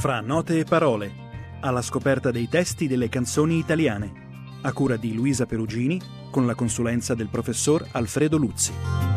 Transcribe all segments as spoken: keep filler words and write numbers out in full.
Fra note e parole, alla scoperta dei testi delle canzoni italiane, a cura di Luisa Perugini, con la consulenza del professor Alfredo Luzzi.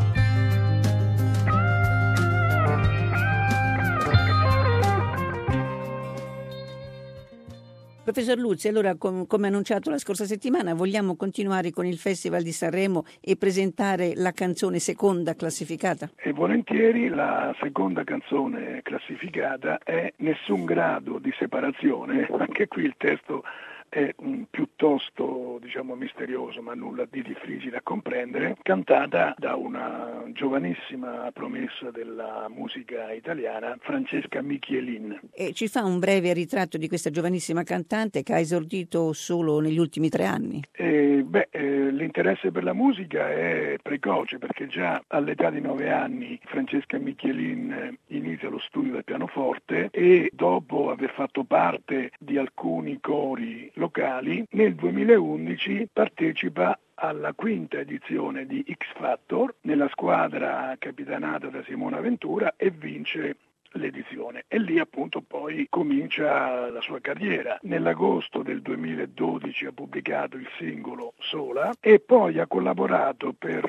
Professor Luzzi, allora com- come annunciato la scorsa settimana vogliamo continuare con il Festival di Sanremo e presentare la canzone seconda classificata? E volentieri la seconda canzone classificata è Nessun grado di separazione. Anche qui il testo è um, piuttosto diciamo misterioso, ma nulla di difficile a comprendere, cantata da una giovanissima promessa della musica italiana, Francesca Michelin. E ci fa un breve ritratto di questa giovanissima cantante che ha esordito solo negli ultimi tre anni? E, beh, eh, l'interesse per la musica è precoce, perché già all'età di nove anni Francesca Michelin inizia lo studio del pianoforte e dopo aver fatto parte di alcuni cori locali, nel duemilaundici partecipa alla quinta edizione di X Factor nella squadra capitanata da Simona Ventura e vince l'edizione, e lì appunto poi comincia la sua carriera. Nell'agosto del duemiladodici ha pubblicato il singolo Sola e poi ha collaborato per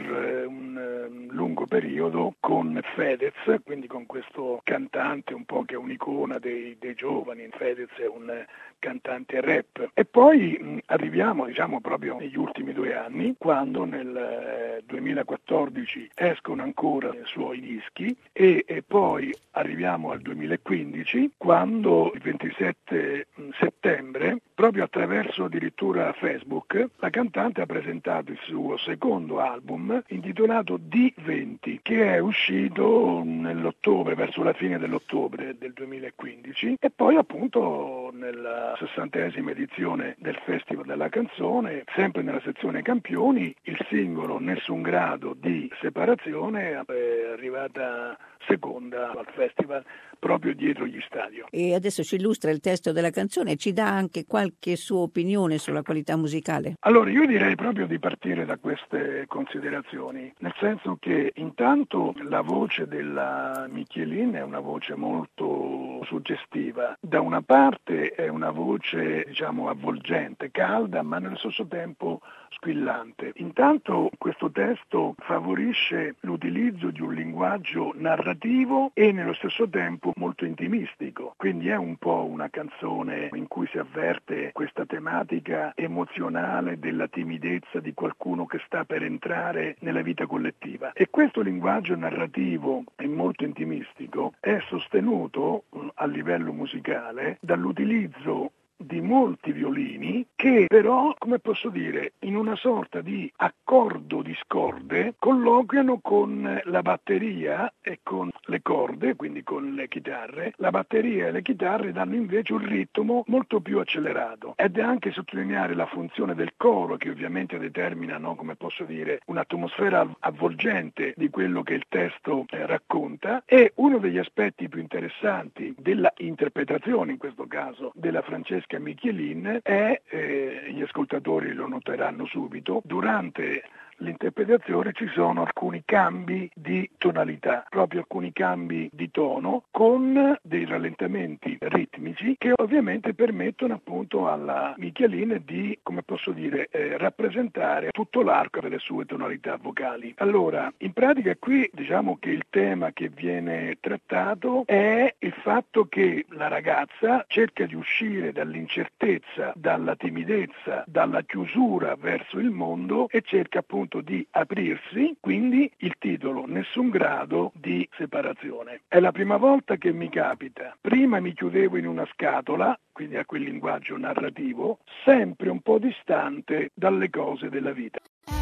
un lungo periodo con Fedez, quindi con questo cantante un po' che è un'icona dei, dei giovani. Fedez è un cantante rap. E poi mh, arriviamo diciamo proprio negli ultimi due anni, quando nel eh, duemilaquattordici escono ancora i suoi dischi e, e poi arriviamo al duemilaquindici, quando il ventisette settembre, proprio attraverso addirittura Facebook, la cantante ha presentato il suo secondo album intitolato D venti, che è uscito nell'ottobre, verso la fine dell'ottobre del duemilaquindici, e poi appunto nella sessantesima edizione del Festival della Canzone, sempre nella sezione campioni, il singolo Nessun grado di separazione è arrivata seconda al festival, proprio dietro gli stadio. E adesso ci illustra il testo della canzone e ci dà anche qualche sua opinione sulla qualità musicale. Allora io direi proprio di partire da queste considerazioni, nel senso che intanto la voce della Michelin è una voce molto suggestiva. Da una parte è una voce diciamo avvolgente, calda, ma nello stesso tempo squillante. Intanto questo testo favorisce l'utilizzo di un linguaggio narrativo e nello stesso tempo molto intimistico, quindi è un po' una canzone in cui si avverte questa tematica emozionale della timidezza di qualcuno che sta per entrare nella vita collettiva, e questo linguaggio narrativo e molto intimistico è sostenuto a livello musicale dall'utilizzo di molti violini che però, come posso dire, in una sorta di accordo discorde colloquiano con la batteria e con le corde, quindi con le chitarre. La batteria e le chitarre danno invece un ritmo molto più accelerato, ed è anche sottolineare la funzione del coro, che ovviamente determina, no, come posso dire, un'atmosfera avvolgente di quello che il testo eh, racconta. E uno degli aspetti più interessanti della interpretazione, in questo caso della Francesca Michelin, è, eh, gli ascoltatori lo noteranno subito, durante l'interpretazione ci sono alcuni cambi di tonalità, proprio alcuni cambi di tono, con dei rallentamenti ritmici che ovviamente permettono appunto alla Michelin di, come posso dire, eh, rappresentare tutto l'arco delle sue tonalità vocali. Allora, in pratica qui diciamo che il tema che viene trattato è il fatto che la ragazza cerca di uscire dall'incertezza, dalla timidezza, dalla chiusura verso il mondo e cerca appunto di aprirsi, quindi il titolo Nessun grado di separazione. È la prima volta che mi capita. Prima mi chiudevo in una scatola, quindi a quel linguaggio narrativo, sempre un po' distante dalle cose della vita.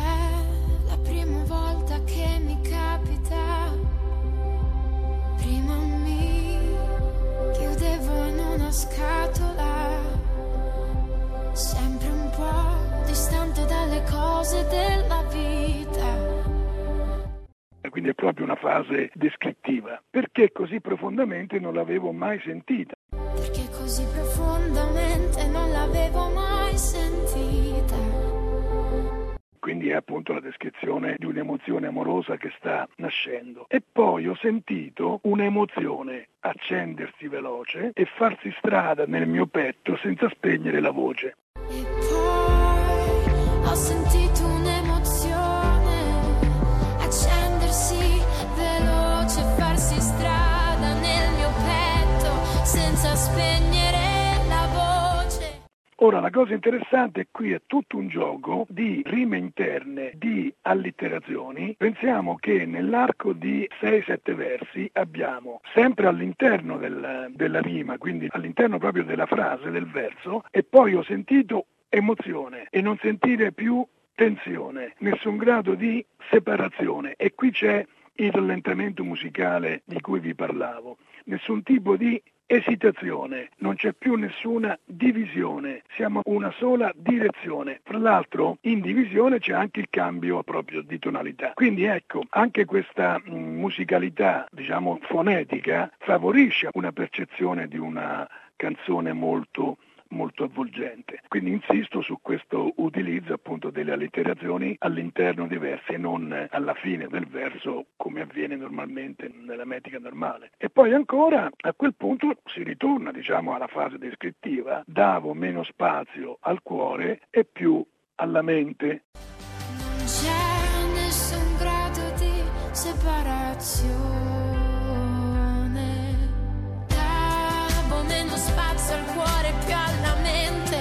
È la prima volta che mi capita. Prima mi chiudevo in una scatola, sempre un po' distante dalle cose della vita. Quindi è proprio una fase descrittiva. Perché così profondamente non l'avevo mai sentita? Perché così profondamente non l'avevo mai sentita. Quindi quindi è appunto la descrizione di un'emozione amorosa che sta nascendo. E poi ho sentito un'emozione accendersi veloce e farsi strada nel mio petto senza spegnere la voce. E poi ho sentito un'emozione accendersi veloce, farsi strada nel mio petto senza spegnere la voce. Ora, la cosa interessante qui è tutto un gioco di rime interne, di allitterazioni. Pensiamo che nell'arco di sei sette versi abbiamo sempre all'interno del, della rima, quindi all'interno proprio della frase, del verso, e poi ho sentito emozione e non sentire più tensione, nessun grado di separazione. E qui c'è il rallentamento musicale di cui vi parlavo, nessun tipo di esitazione, non c'è più nessuna divisione, siamo una sola direzione. Fra l'altro in divisione c'è anche il cambio proprio di tonalità. Quindi ecco, anche questa mh, musicalità, diciamo fonetica, favorisce una percezione di una canzone molto molto avvolgente. Quindi insisto su questo utilizzo appunto delle allitterazioni all'interno dei versi e non alla fine del verso come avviene normalmente nella metrica normale. E poi ancora a quel punto si ritorna diciamo alla fase descrittiva, davo meno spazio al cuore e più alla mente. Non c'è nessun grado di separazione, davo meno spazio al cuore più alla mente.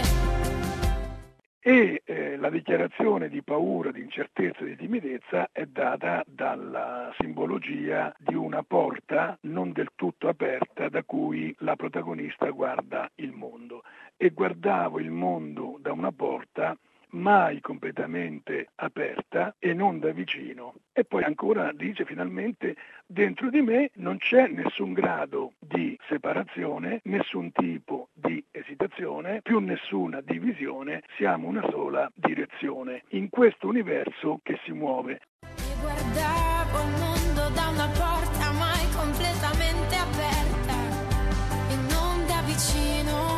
E eh, la dichiarazione di paura, di incertezza e di timidezza è data dalla simbologia di una porta non del tutto aperta da cui la protagonista guarda il mondo. E guardavo il mondo da una porta mai completamente aperta e non da vicino. E poi ancora dice finalmente, dentro di me non c'è nessun grado di separazione, nessun tipo di esitazione, più nessuna divisione, siamo una sola direzione in questo universo che si muove. E guardavo il mondo da una porta mai completamente aperta e non da vicino.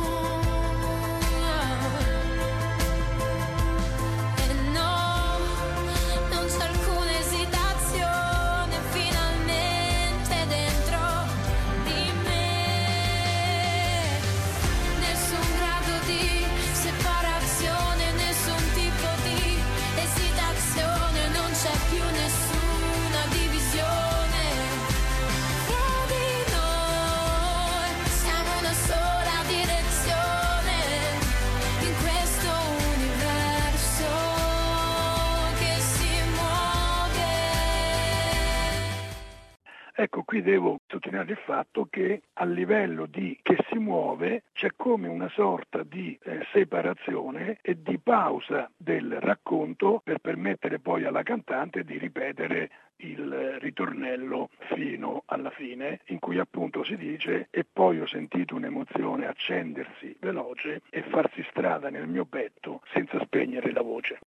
Ecco, qui devo sottolineare il fatto che a livello di che si muove c'è come una sorta di eh, separazione e di pausa del racconto per permettere poi alla cantante di ripetere il ritornello fino alla fine, in cui appunto si dice e poi ho sentito un'emozione accendersi veloce e farsi strada nel mio petto senza spegnere la voce.